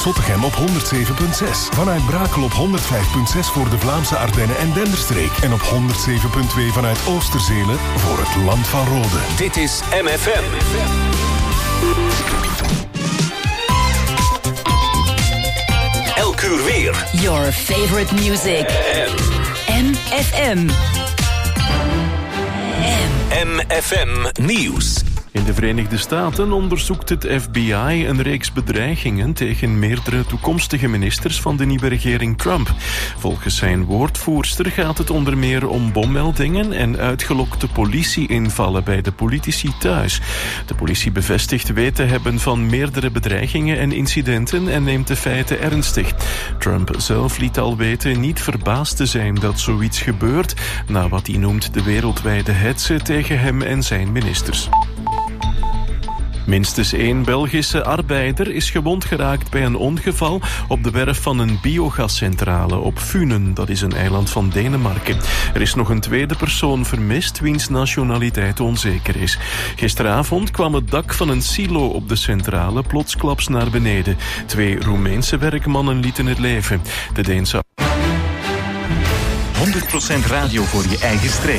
Zottegem op 107.6. Vanuit Brakel op 105.6 voor de Vlaamse Ardennen en Denderstreek. En op 107.2 vanuit Oosterzele voor het Land van Rode. Dit is MFM. Elk uur weer. Your favorite music. MFM. MFM Nieuws. In de Verenigde Staten onderzoekt het FBI een reeks bedreigingen tegen meerdere toekomstige ministers van de nieuwe regering Trump. Volgens zijn woordvoerster gaat het onder meer om bommeldingen en uitgelokte politieinvallen bij de politici thuis. De politie bevestigt weet te hebben van meerdere bedreigingen en incidenten en neemt de feiten ernstig. Trump zelf liet al weten niet verbaasd te zijn dat zoiets gebeurt, na wat hij noemt de wereldwijde hetze tegen hem en zijn ministers. Minstens 1 Belgische arbeider is gewond geraakt bij een ongeval op de werf van een biogascentrale op Funen. Dat is een eiland van Denemarken. Er is nog een tweede persoon vermist, wiens nationaliteit onzeker is. Gisteravond kwam het dak van een silo op de centrale plotsklaps naar beneden. 2 Roemeense werkmannen lieten het leven. De Deense 100% radio voor je eigen streek.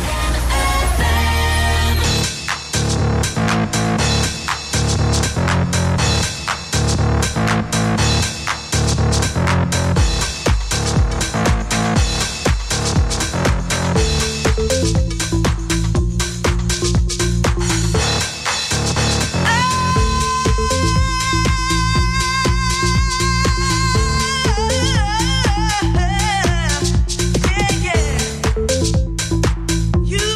You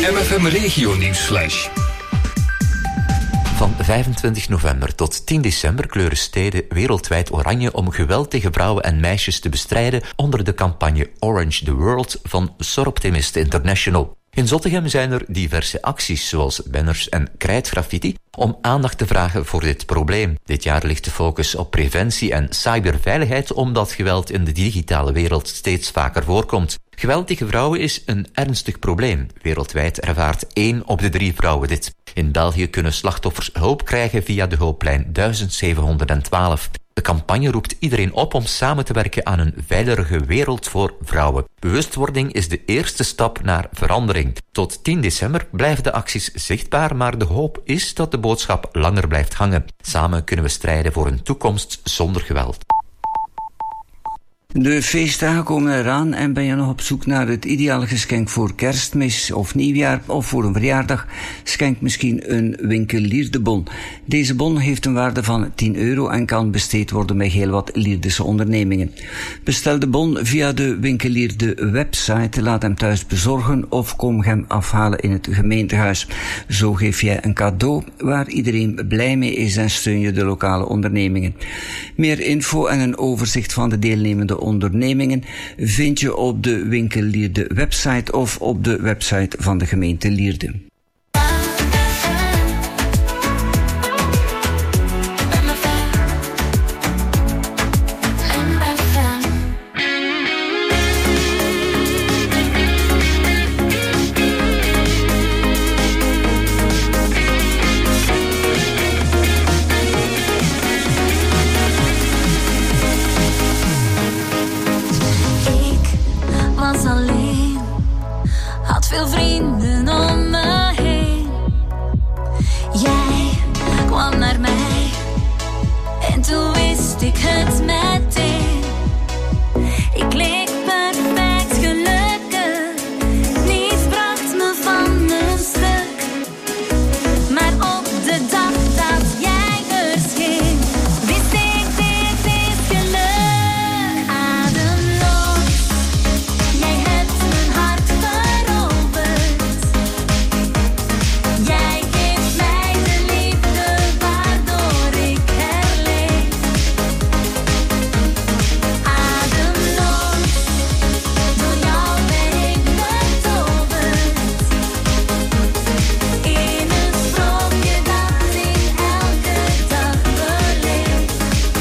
MFM Regio Nieuwsflash. Van 25 november tot 10 december kleuren steden wereldwijd oranje om geweld tegen vrouwen en meisjes te bestrijden onder de campagne Orange the World van Soroptimist International. In Zottegem zijn er diverse acties, zoals banners en krijtgraffiti, om aandacht te vragen voor dit probleem. Dit jaar ligt de focus op preventie en cyberveiligheid, omdat geweld in de digitale wereld steeds vaker voorkomt. Geweld tegen vrouwen is een ernstig probleem. Wereldwijd ervaart 1 op de 3 vrouwen dit. In België kunnen slachtoffers hulp krijgen via de hulplijn 1712. De campagne roept iedereen op om samen te werken aan een veiligere wereld voor vrouwen. Bewustwording is de eerste stap naar verandering. Tot 10 december blijven de acties zichtbaar, maar de hoop is dat de boodschap langer blijft hangen. Samen kunnen we strijden voor een toekomst zonder geweld. De feestdagen komen eraan en ben je nog op zoek naar het ideale geschenk voor Kerstmis of Nieuwjaar of voor een verjaardag? Schenk misschien een winkelierdebon. Deze bon heeft een waarde van €10 en kan besteed worden bij heel wat Lierdische ondernemingen. Bestel de bon via de winkelierde website, laat hem thuis bezorgen of kom hem afhalen in het gemeentehuis. Zo geef jij een cadeau waar iedereen blij mee is en steun je de lokale ondernemingen. Meer info en een overzicht van de deelnemende ondernemingen vind je op de winkelierde website of op de website van de gemeente Lierde. Veel vrienden om me heen. Jij kwam naar mij en toen wist ik het meteen. Ik leek perfect gelukkig, niets bracht me van mijn stuk. Maar op de dag dat jij verscheen, wist ik dit is geluk. Ademloos, jij hebt mijn hart veroverd. Jij geeft mij de liefde waardoor ik herleef. Ademloos, door jou ben ik betoverd. In een sprookje dat ik elke dag beleef.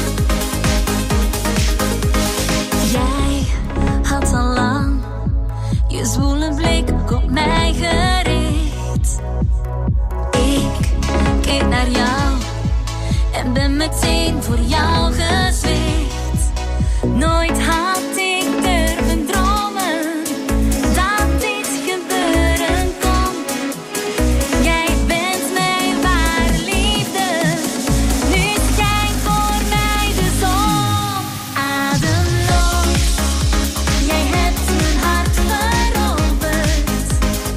Jij had al lang je zwoele blik op mij gericht. Ik keek naar jou en ben meteen voor jou gezwicht. Nooit had ik durven dromen dat dit gebeuren kon. Jij bent mijn ware liefde, nu schijnt voor mij de zon. Ademloos, jij hebt mijn hart veroverd.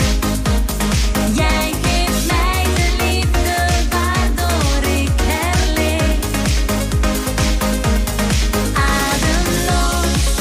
Jij geeft mij de liefde waardoor ik herleef. Ademloos,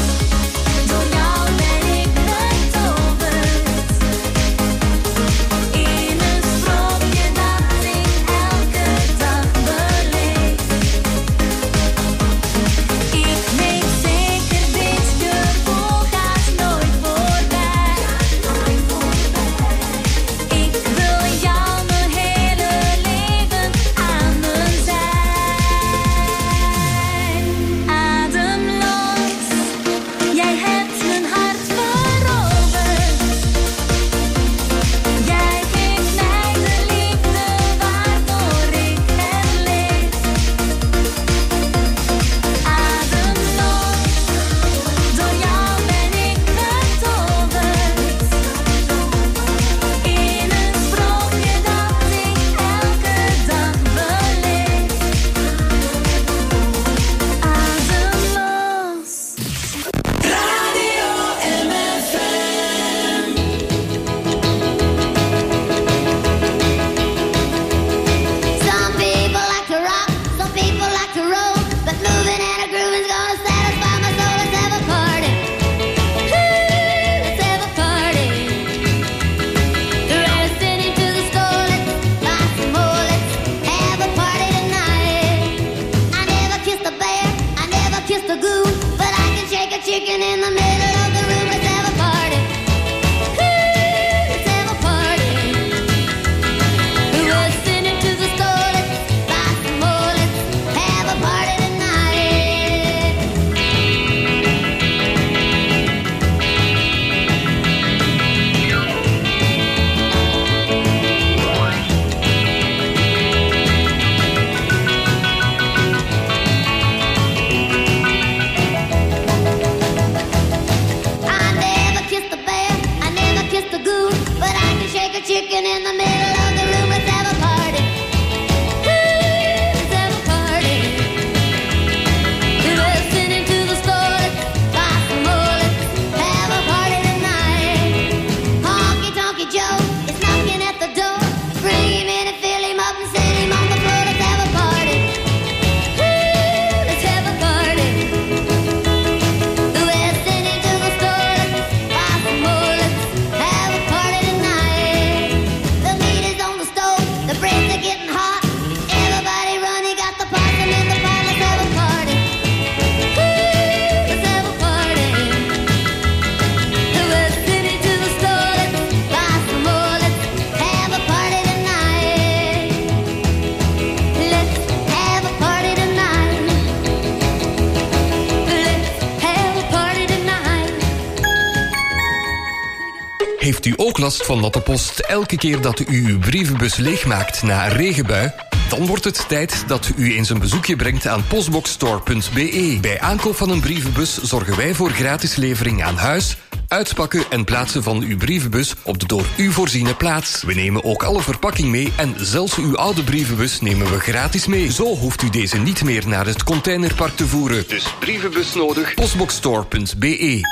Heeft u ook last van natte post elke keer dat u uw brievenbus leegmaakt na een regenbui? Dan wordt het tijd dat u eens een bezoekje brengt aan postboxstore.be. Bij aankoop van een brievenbus zorgen wij voor gratis levering aan huis, uitpakken en plaatsen van uw brievenbus op de door u voorziene plaats. We nemen ook alle verpakking mee en zelfs uw oude brievenbus nemen we gratis mee. Zo hoeft u deze niet meer naar het containerpark te voeren. Dus brievenbus nodig, postboxstore.be.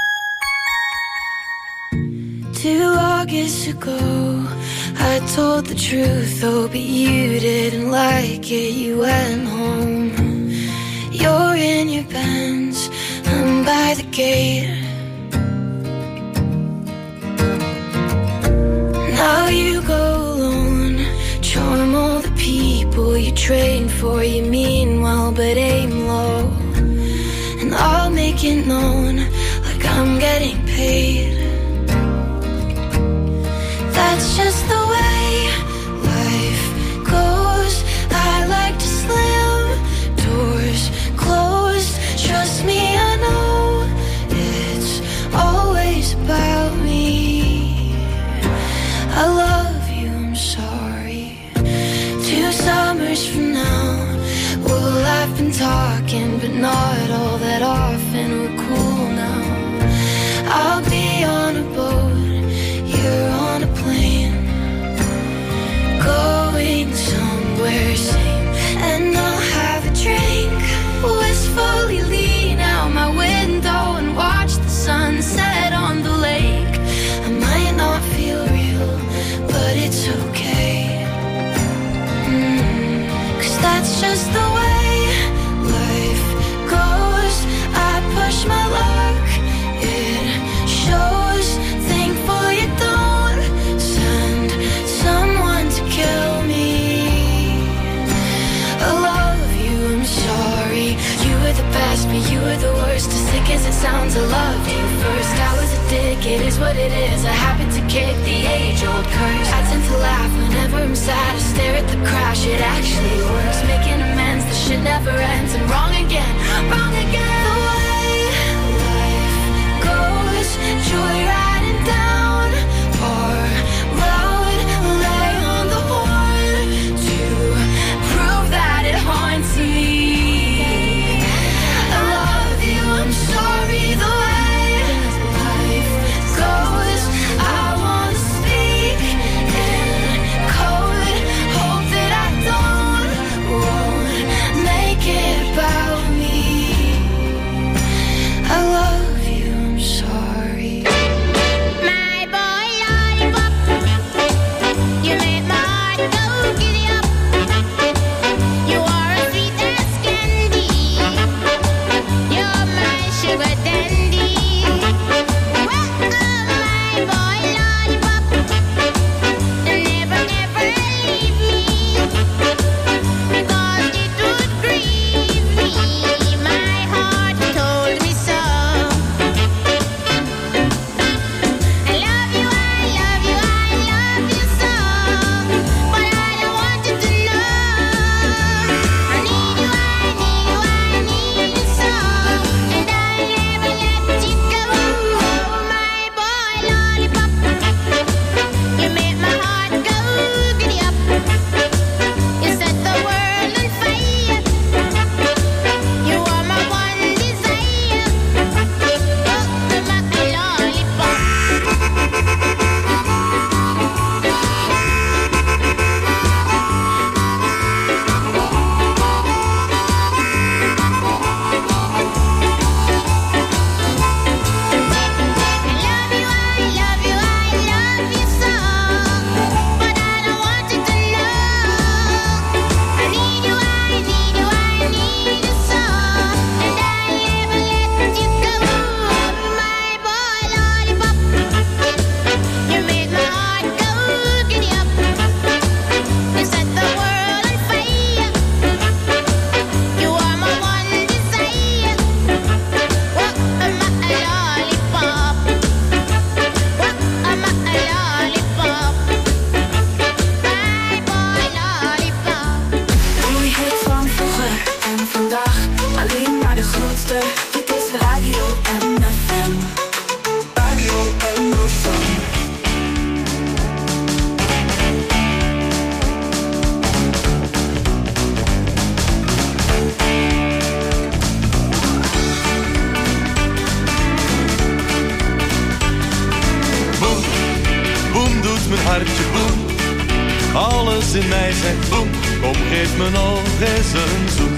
2 August ago, I told the truth, oh, but you didn't like it, you went home. You're in your Benz, I'm by the gate. Now you go alone, charm all the people you train for, you mean well but aim low. And I'll make it known, like I'm getting paid. That's just the way life goes. I like to slam doors closed. Trust me, I know it's always about me. I love you, I'm sorry. 2 summers from now, well, I've been talking, but not all that often. We're cool now. I'll be on a boat, you're on a plane, going somewhere sane, and I'll have a drink, wistfully lean out my window and watch the sunset on the lake. I might not feel real, but it's okay, 'cause that's just the way life goes. I push my luck, it shows. Thankful you don't send someone to kill me. I love you, I'm sorry. You were the best, but you were the worst. As sick as it sounds, I loved you first. I was a dick, it is what it is. I happen to kick the age-old curse. I tend to laugh whenever I'm sad. I stare at the crash, it actually works. Making amends, the shit never ends. And wrong again, wrong again. The way life goes, joyriding down our road, lay on the horn to prove that it haunts me. I love you, I'm sorry. The way life goes, I want to speak in code. Hope that I won't make it about me. I love you, I'm sorry. Alles in mij zegt boem, kom geef me nog eens een zoen.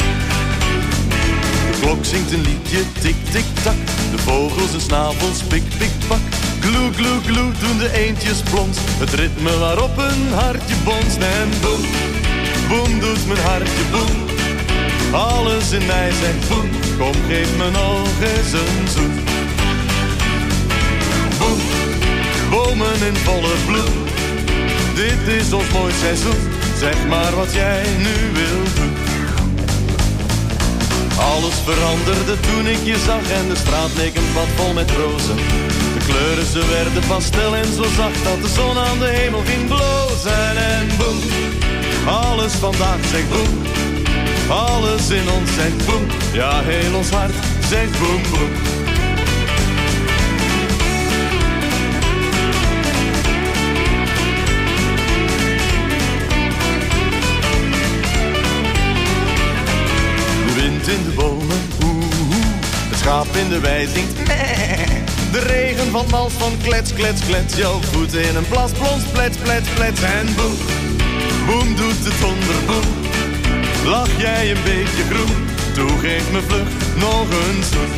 De klok zingt een liedje, tik tik tak. De vogels en snavels, pik pik pak. Gloe gloe gloe doen de eendjes plons. Het ritme waarop een hartje bonst. En boem, boem doet mijn hartje boem. Alles in mij zegt boem, kom geef me nog eens een zoen. Boem, bomen in volle bloem. Dit is ons mooi seizoen, zeg maar wat jij nu wilt doen. Alles veranderde toen ik je zag en de straat leek een pad vol met rozen. De kleuren ze werden pastel en zo zacht dat de zon aan de hemel ging blozen. En boem, alles vandaag zegt boem. Alles in ons zegt boem, ja heel ons hart zegt boem boem. In de bomen, het schaap in de wei zingt meh. De regen van mals van klets, klets, klets. Jouw voeten in een plas, plons, plets, plets, plets. En boem, boem doet de donder, boem. Lach jij een beetje groen, toe geef me vlug nog een zoen.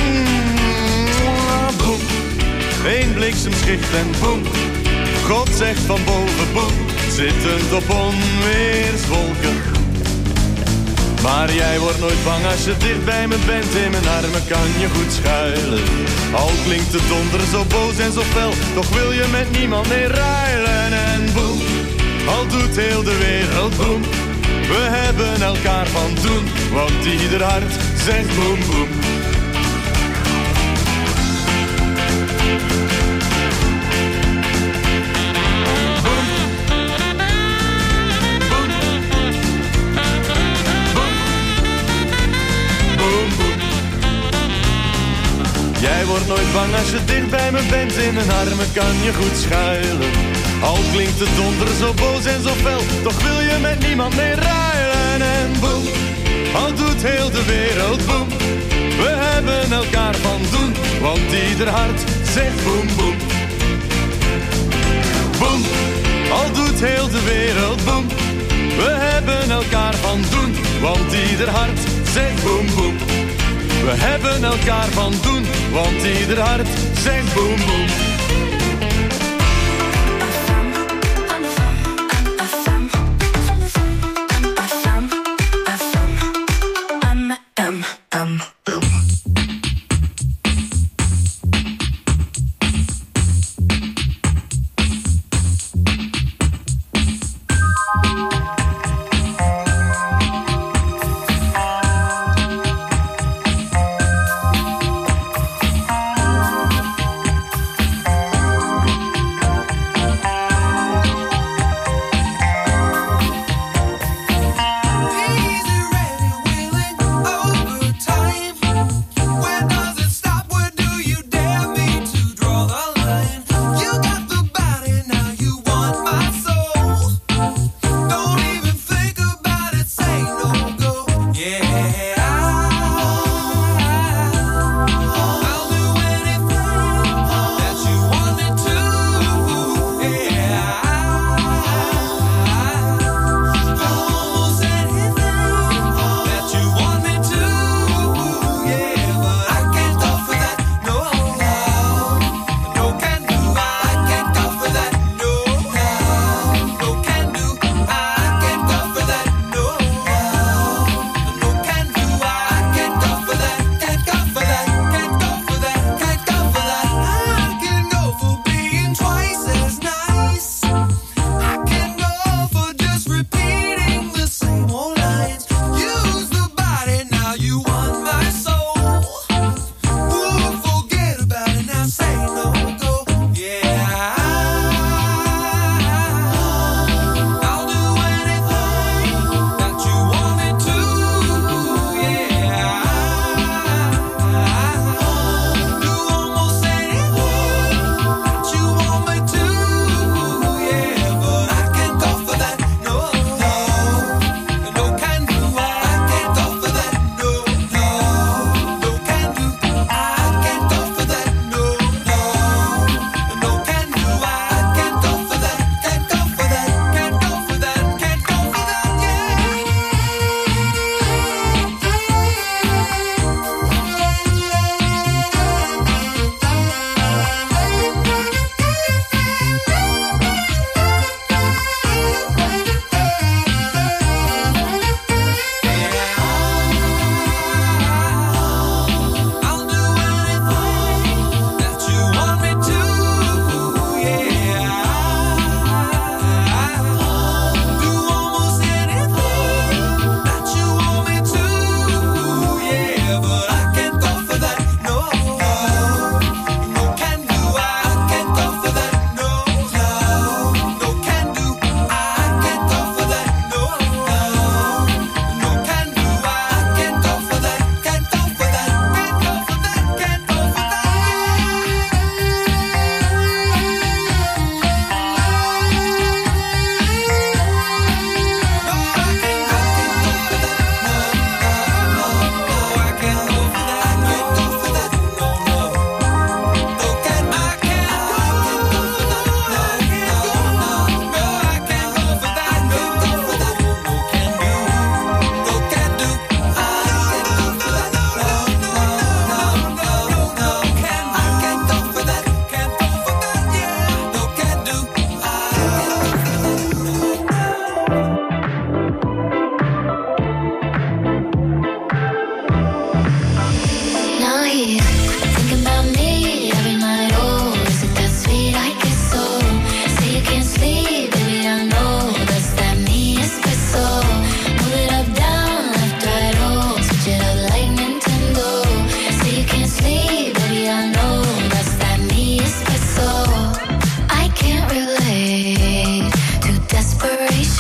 Boem, één bliksemschicht en boem. God zegt van boven, boem, zittend op onweerswolken. Maar jij wordt nooit bang als je dicht bij me bent. In mijn armen kan je goed schuilen. Al klinkt de donder zo boos en zo fel, toch wil je met niemand meer ruilen. En boem, al doet heel de wereld boem. We hebben elkaar van doen, want ieder hart zegt boem boem. Jij wordt nooit bang als je dicht bij me bent. In mijn armen kan je goed schuilen. Al klinkt de donder zo boos en zo fel, toch wil je met niemand meer ruilen. En boem, al doet heel de wereld boem. We hebben elkaar van doen, want ieder hart zegt boem boem. Boem, al doet heel de wereld boem. We hebben elkaar van doen, want ieder hart zegt boem boem. We hebben elkaar van doen, want ieder hart zegt boem boem.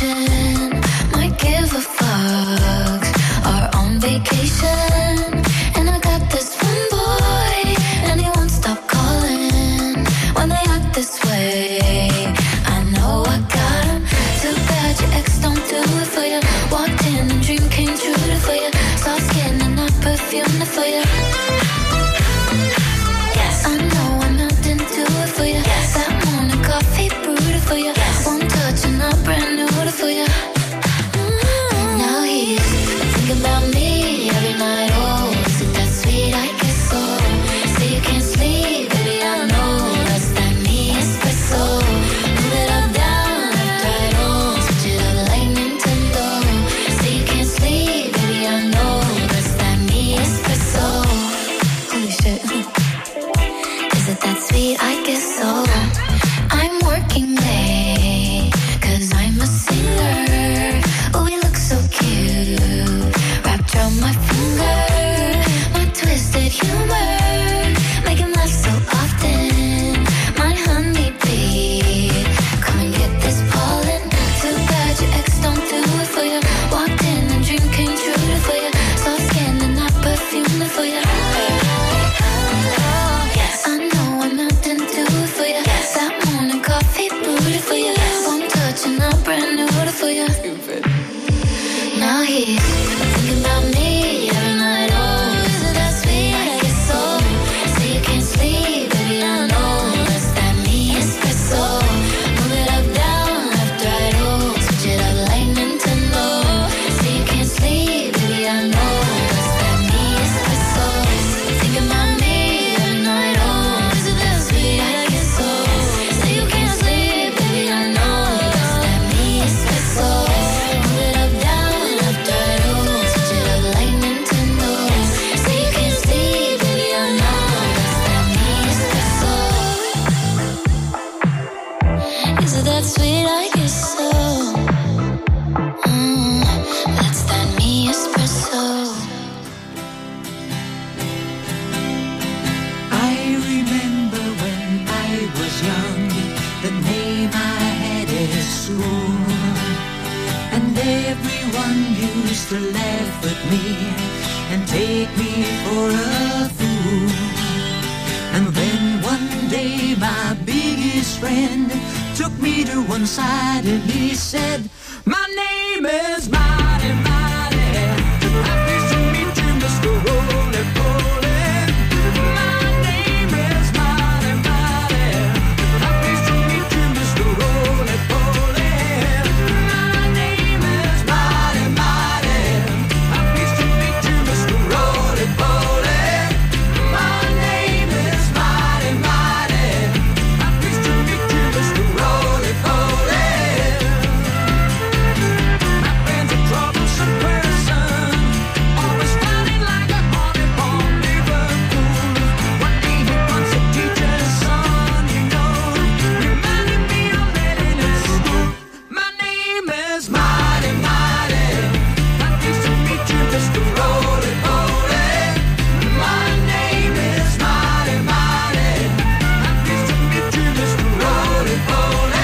station. Might give a fuck. Are on vacation. And I got this one boy, and he won't stop calling. When they act this way, I know I got him. Too bad your ex don't do it for you. Walked in and dream came true for you. Soft skin and not perfume for you. Yes, I know I'm not into it for you. Yes, that morning coffee brewed for you. Yes, one touch and I'm brand new for you. Now he's thinking about me every night. Oh, is it that sweet? I guess so. Say you can't sleep, baby, I know that's that me espresso. Move it up, down, left, right, oh, switch it up like Nintendo. Say you can't sleep, baby, I know that's that me espresso. Holy shit. Is it that sweet? I guess so. I'm working late, 'cause I'm a singer. Oh, we look so cute, wrapped around my finger. My twisted humor, make him laugh so often. My honeybee, come and get this pollen. Too bad your ex don't do it for you. Walked in and dream came true for you. Soft skin and not perfume for you. Yes, I know I'm not into it for you. Yes, that morning coffee brewed for you. One touch and I'm brand new for you. Now he's thinking about me every night. Oh, is it that sweet? I guess so. Say you can't sleep, baby, I know that's that me espresso. Move it up, down, left, right, oh, switch it up like Nintendo. Say you can't sleep, baby, I know that's that me espresso. Thinking about me every night. Oh, is it that sweet? I guess so. Say you can't sleep, baby, I know that's that me espresso. Move it up, down, left, right, oh, switch it up like Nintendo. Say you can't sleep, baby, I know that's that me espresso. Is it that sweet? I guess so. That's that me espresso. I remember when I was young, the name I had at school, and everyone used to laugh at me and take me for a fool. And then one day my biggest friend took me to one side and he said, my name is Mighty Mighty. Happy to meet you, Mr. Roly Poly. My name is Mighty Mighty. Happy to meet you, Mr. Roly Poly. My name is Mighty Mighty. Happy to meet you, Mr. Roly Poly. My name is Mighty Mighty. Happy to meet you, Mr. Roly Poly. My friend's a troublesome person, always fighting like a honey bomb Liverpool. One day he wants a teacher's son, you know, reminding me of letting it school. My name is Mighty Mighty. Happy to meet you, Mr. Roly Poly. My name is Mighty Mighty. Happy to meet you, Mr. Roly Poly.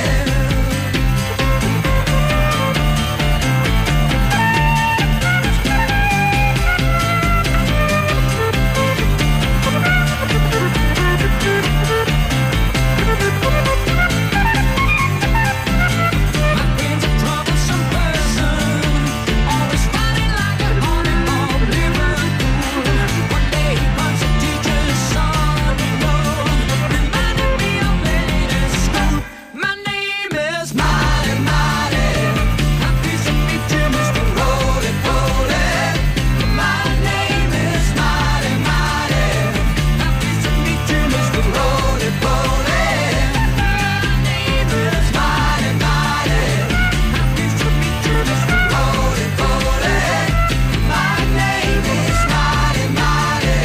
My friend's a troublesome person, always fighting like a honey bomb Liverpool. One day he wants a teacher's son, you know, reminding me of letting it school. My name is Mighty Mighty. Happy to meet you, Mr. Roly Poly. My name is Mighty Mighty. Happy to meet you, Mr. Roly Poly. My name is Mighty Mighty. Happy to meet you, Mr. Roly Poly. My name is Mighty Mighty.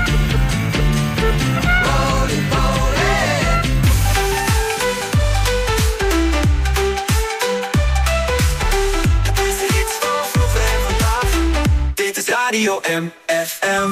Roly Poly. Het is de hits van vroeger en vandaag. Dit is Radio MFM.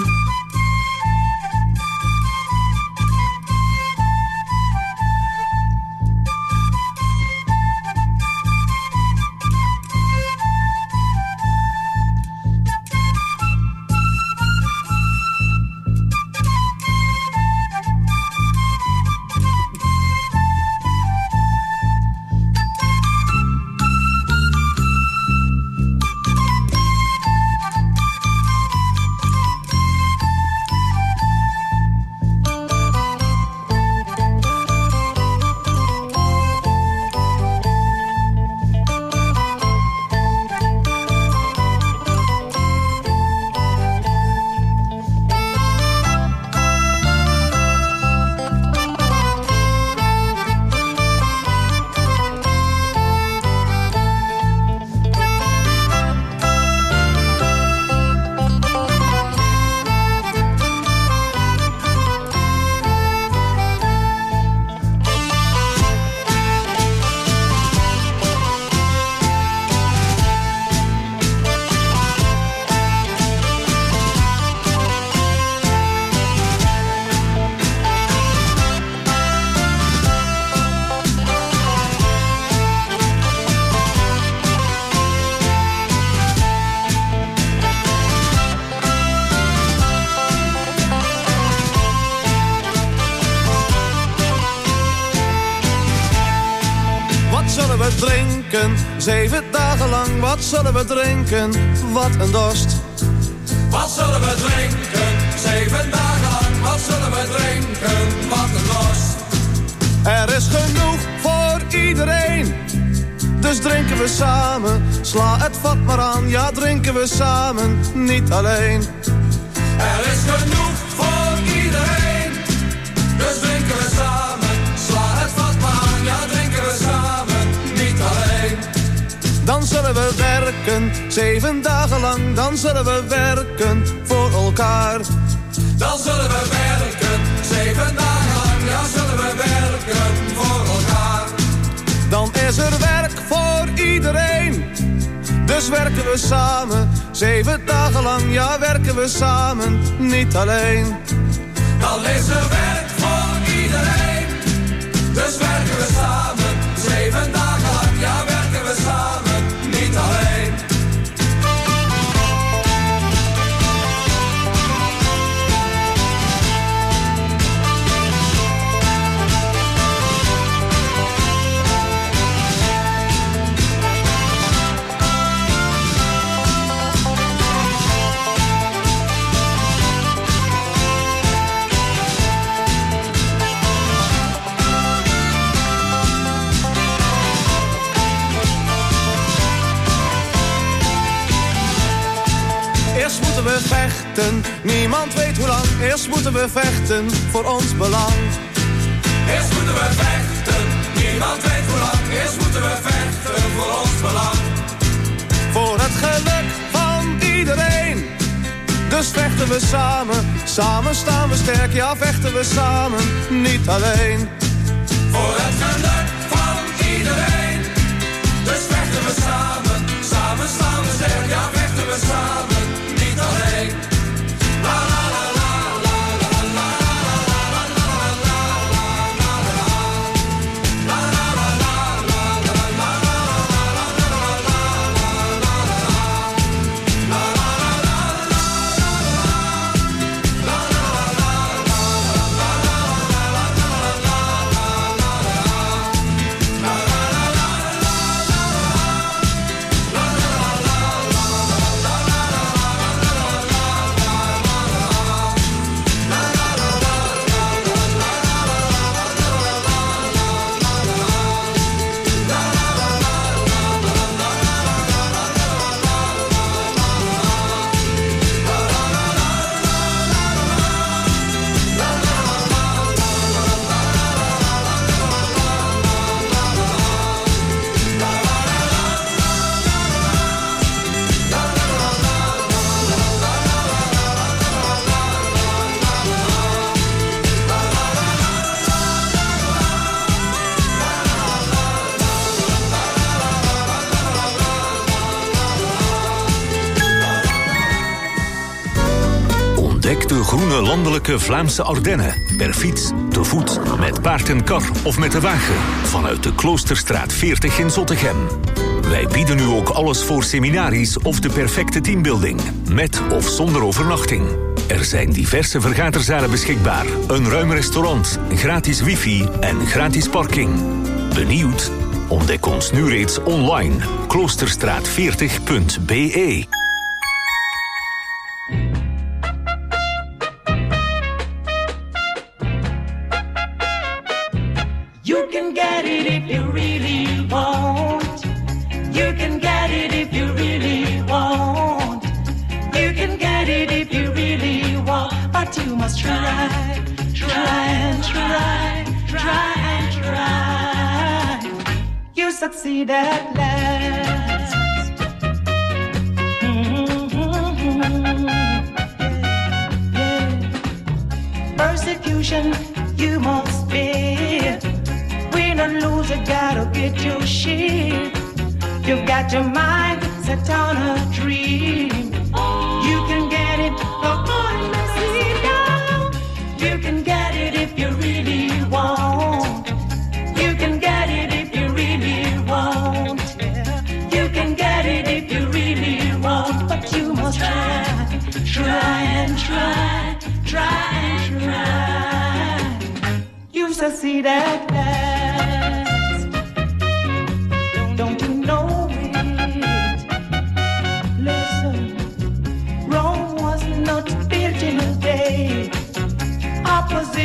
zullen we drinken? 7 dagen lang, wat zullen we drinken? Wat een dorst. Wat zullen we drinken? 7 dagen lang, wat zullen we drinken? Wat een dorst. Er is genoeg voor iedereen, dus drinken we samen. Sla het vat maar aan, ja drinken we samen, niet alleen. Er is genoeg voor iedereen, dus drinken we samen. Sla het vat maar aan, ja drinken we samen, niet alleen. Dan zullen we werken, 7 dagen lang, dan zullen we werken voor elkaar. Dan zullen we werken, 7 dagen lang, ja zullen we werken voor elkaar. Dan is er werk voor iedereen, dus werken we samen. 7 dagen lang, ja werken we samen, niet alleen. Dan is er werk voor iedereen, dus werken we samen. 7 dagen lang, ja werken we samen, niet alleen. We vechten, niemand weet hoe lang. Eerst moeten we vechten voor ons belang. Eerst moeten we vechten, niemand weet hoe lang. Eerst moeten we vechten voor ons belang. Voor het geluk van iedereen, dus vechten we samen. Samen staan we sterk, ja vechten we samen, niet alleen. Voor het geluk van iedereen, dus vechten we samen. Samen staan we sterk, ja vechten we samen. Alleen. La la la la la la la la Ontdek de groene landelijke Vlaamse Ardennen. Per fiets, te voet, met paard en kar of met de wagen. Vanuit de Kloosterstraat 40 in Zottegem. Wij bieden u ook alles voor seminaries of de perfecte teambuilding. Met of zonder overnachting. Er zijn diverse vergaderzalen beschikbaar. Een ruim restaurant, gratis wifi en gratis parking. Benieuwd? Ontdek ons nu reeds online. Kloosterstraat40.be. You can get it if you really want. You can get it if you really want. You can get it if you really want. But you must try, try and try, try and try. You succeed at last. Persecution you must bear. Win or lose, you gotta get your share. You've got your mind set on a dream. You can get it, no point to see down. You can get it if you really want. You can get it if you really want. You can get it if you really want. But you must try, try and try, try and try. You succeed at last.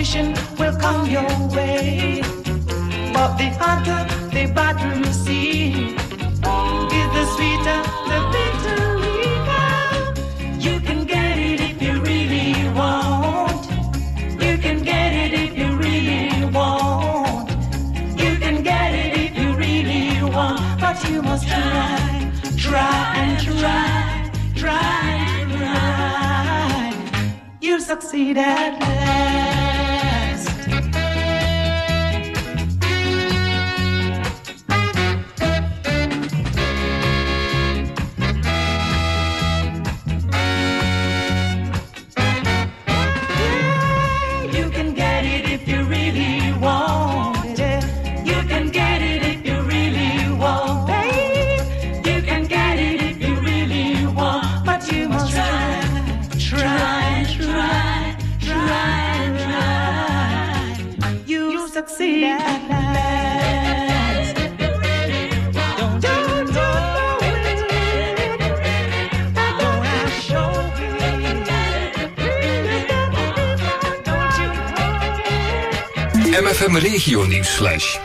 temptation will come your way. But the hotter the bottom sea is, the sweeter the bitter leaf. You can get it if you really want. You can get it if you really want. You can get it if you really want. But you must try, try and try, try and try. You'll succeed at last. You can get it if you really want it. You can get it if you really want, babe. You can get it if you really want, but you must try, try, try, try, try. You'll succeed at last. Don't I show MFM Regio Nieuwsflash.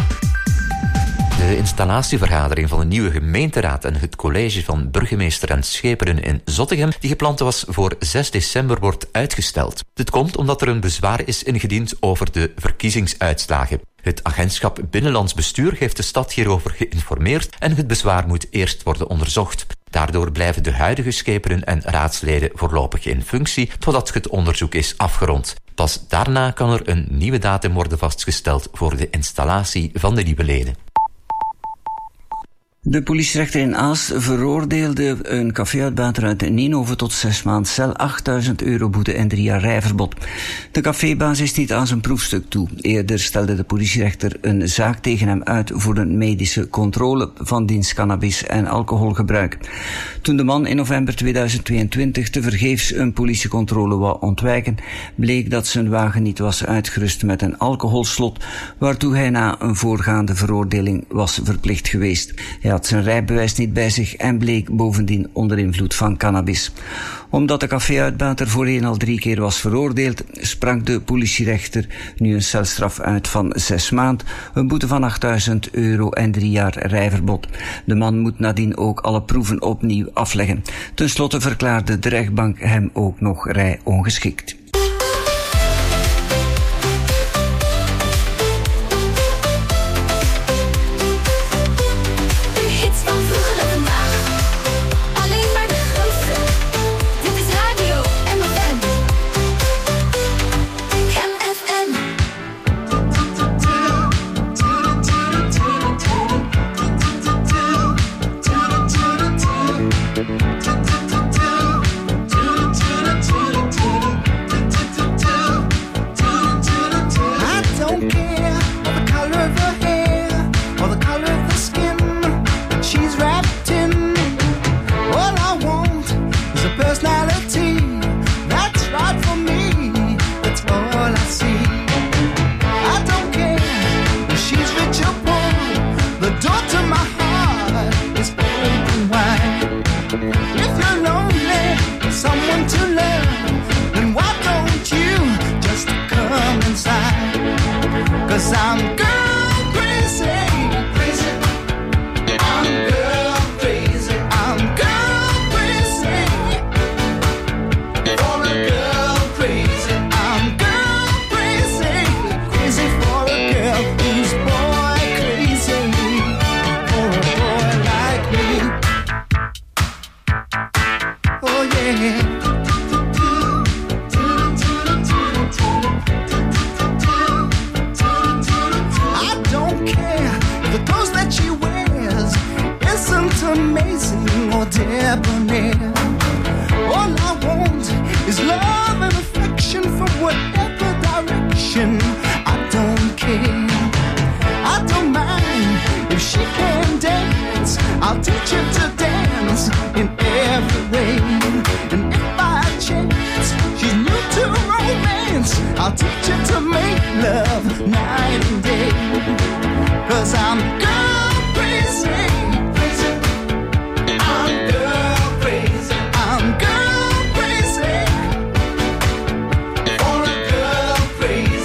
De installatievergadering van de nieuwe gemeenteraad en het college van burgemeester en schepenen in Zottegem, die gepland was voor 6 december, wordt uitgesteld. Dit komt omdat er een bezwaar is ingediend over de verkiezingsuitslagen. Het agentschap Binnenlands Bestuur heeft de stad hierover geïnformeerd en het bezwaar moet eerst worden onderzocht. Daardoor blijven de huidige schepenen en raadsleden voorlopig in functie totdat het onderzoek is afgerond. Pas daarna kan er een nieuwe datum worden vastgesteld voor de installatie van de nieuwe leden. De politierechter in Aalst veroordeelde een caféuitbater uit Ninove tot 6 maanden cel, €8.000 boete en 3 jaar rijverbod. De cafébaas is niet aan zijn proefstuk toe. Eerder stelde de politierechter een zaak tegen hem uit voor een medische controle van diens cannabis- en alcoholgebruik. Toen de man in november 2022 tevergeefs een politiecontrole wou ontwijken, bleek dat zijn wagen niet was uitgerust met een alcoholslot, waartoe hij na een voorgaande veroordeling was verplicht geweest. Hij had zijn rijbewijs niet bij zich en bleek bovendien onder invloed van cannabis. Omdat de caféuitbater voorheen al 3 keer was veroordeeld, sprak de politierechter nu een celstraf uit van 6 maanden, een boete van €8.000 en 3 jaar rijverbod. De man moet nadien ook alle proeven opnieuw afleggen. Ten slotte verklaarde de rechtbank hem ook nog rijongeschikt. Crazy.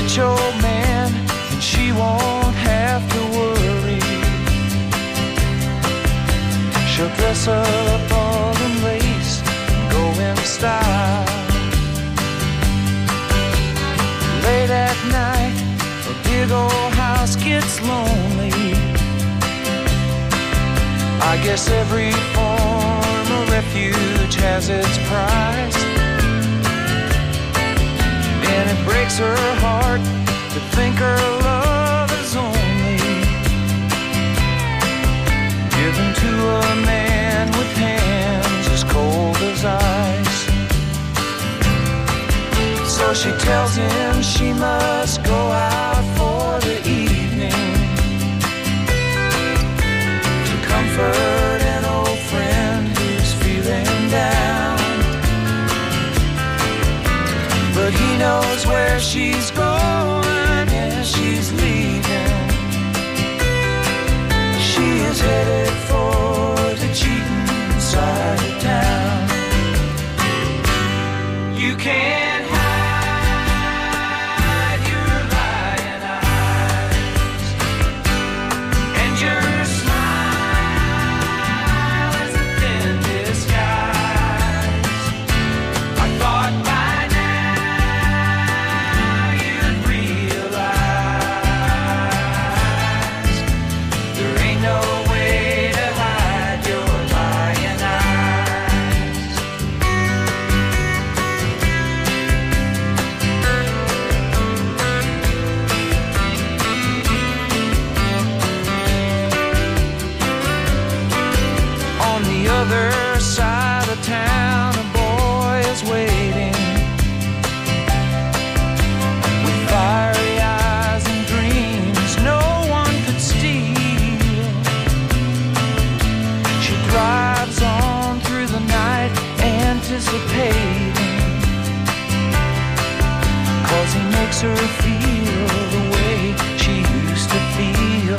rich old man, and she won't have to worry. She'll dress up all in lace and go in style. Late at night, a big old house gets lonely. I guess every form of refuge has its price. And it breaks her heart to think her love is only given to a man with hands as cold as ice. So she tells him she must go out for the evening to comfort an old friend who's feeling down. But he knows where she's going and she's leaving. She is headed for the cheating side of town. You can't hide your lying eyes, and your smile is a thin disguise. I thought by now you'd realize there ain't no way to hide your lying eyes. On the other side of town, a boy is waiting with fiery eyes and dreams no one could steal. She drives on through the night, anticipating, 'cause he makes her feel the way she used to feel.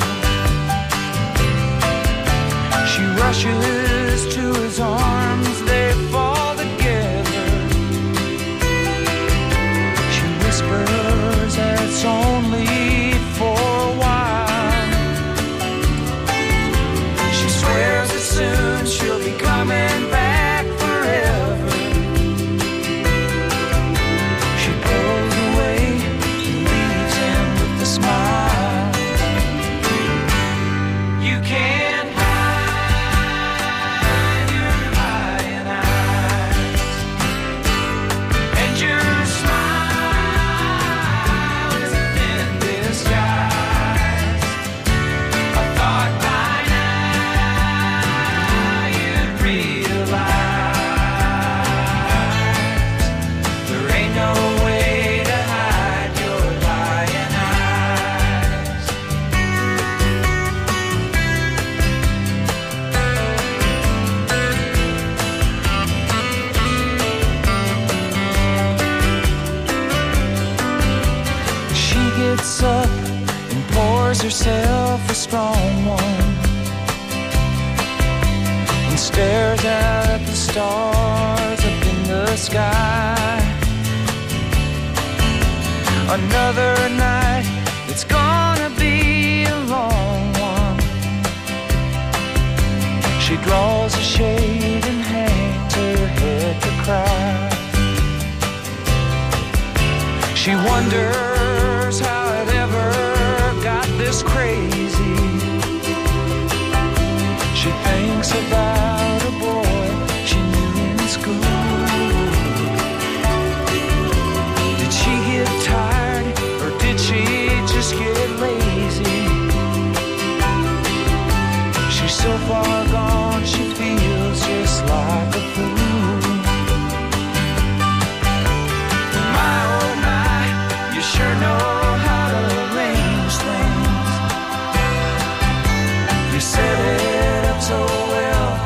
She rushes to his arms, they fall together. She whispers that it's only for a while. She swears that soon she'll be coming back forever. She pulls away and leaves him with a smile. You can't hide your lying eyes, and your smile is a thin disguise. I thought by now you'd realize there ain't no way to hide your lying eyes. She gets up and pours herself a strong one and stares out at the stars up in the sky. Another night, it's gonna be a long one. She draws a shade and hangs her head to cry. She wonders how it ever got this crazy. She thinks about a boy she knew in school. Did she get tired or did she just get lazy? She's so far gone, she feels just like a fool. My oh my, you sure know how to arrange things. You set it up so well,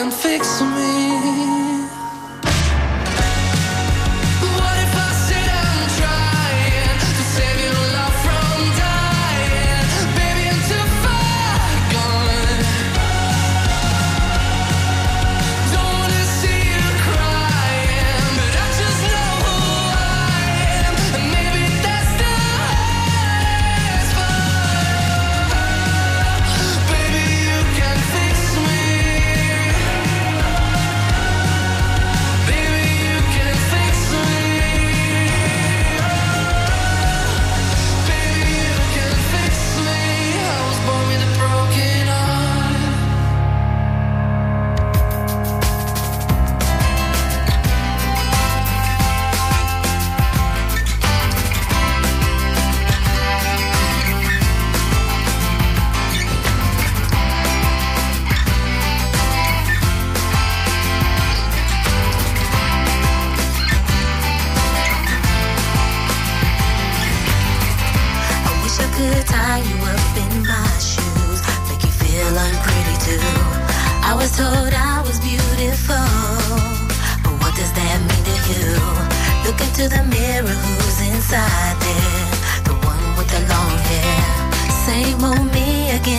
can fix me. Told I was beautiful, but what does that mean to you? Look into the mirror, who's inside there? The one with the long hair. Same old